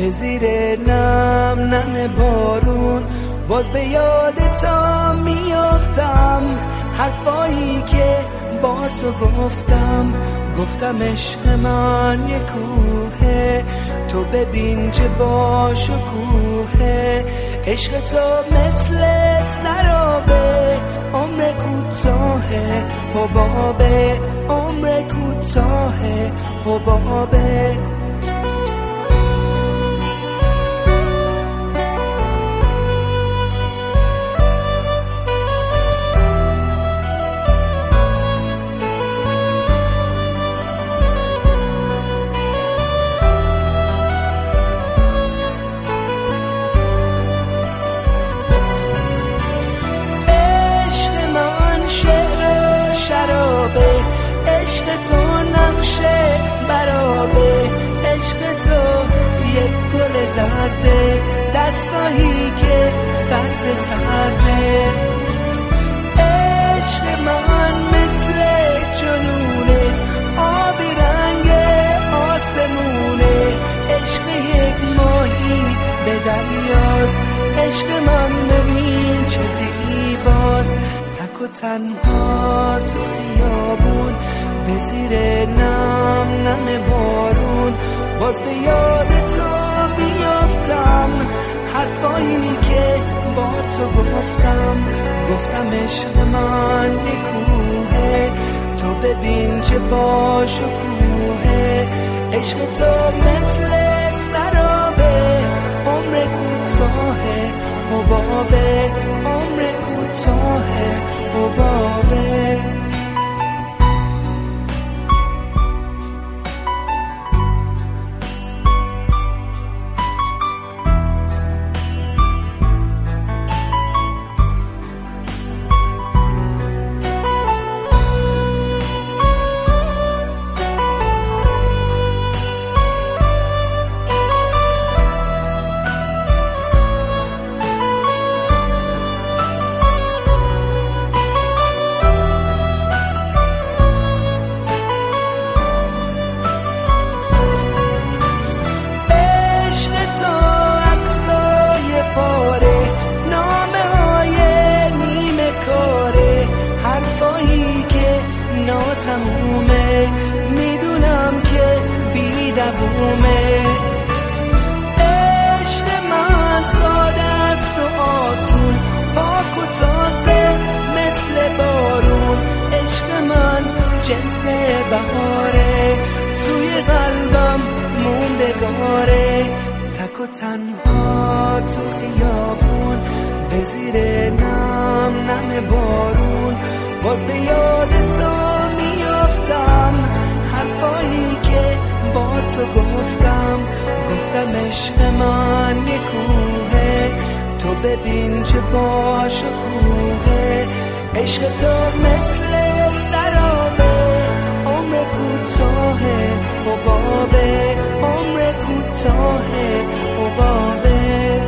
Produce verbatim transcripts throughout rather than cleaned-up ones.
به زیر نم نم بارون، باز به یادتم میافتم. حرفایی که با تو گفتم، گفتم عشق من یه کوهه، تو ببین چه با شکوهه. عشق تو مثل سرابه، عمر کوتاهه، حبابه، عمر کوتاهه، حبابه. عشق تو نقشه برابه، عشق تو یک گل زرده، دستایی که سرد سرده. عشق من مثل جنونه، آبی رنگ آسمونه، عشق یک ماهی به دریاست. عشق من ببین چه زیباست، تک و تنها تو خیابون، به زیر نم نم بارون، باز به یاد تو بیافتم. حرفایی که با تو گفتم، گفتم عشق من یه کوهه، تو ببین چه با شکوهه. عشق تو مثل سرابه، عمر کوتاهه، حبابه، عمر کوتاهه، حبابه. تمومه، میدونم که بی دوومه. عشق من ساده است و آسون، پاک و تازه مثل بارون. عشق من جنس بهاره، توی قلبم موندگاره. تک و تنها تو خیابون، به زیر نم نم بارون، باز به یاد تو حرفایی که با تو گفتم، گفتم عشق من یه کوهه، تو ببین چه با شکوهه. عشق تو مثل سرابه، عمر کوتاهه، حبابه، عمر کوتاهه، حبابه.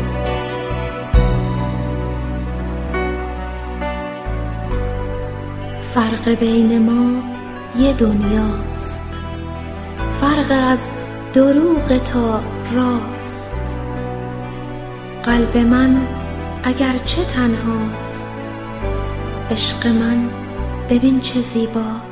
فرق بین ما یه دنیاست، فرق از دروغ تا راست. قلب من اگر چه تنهاست، عشق من ببین چه زیباست.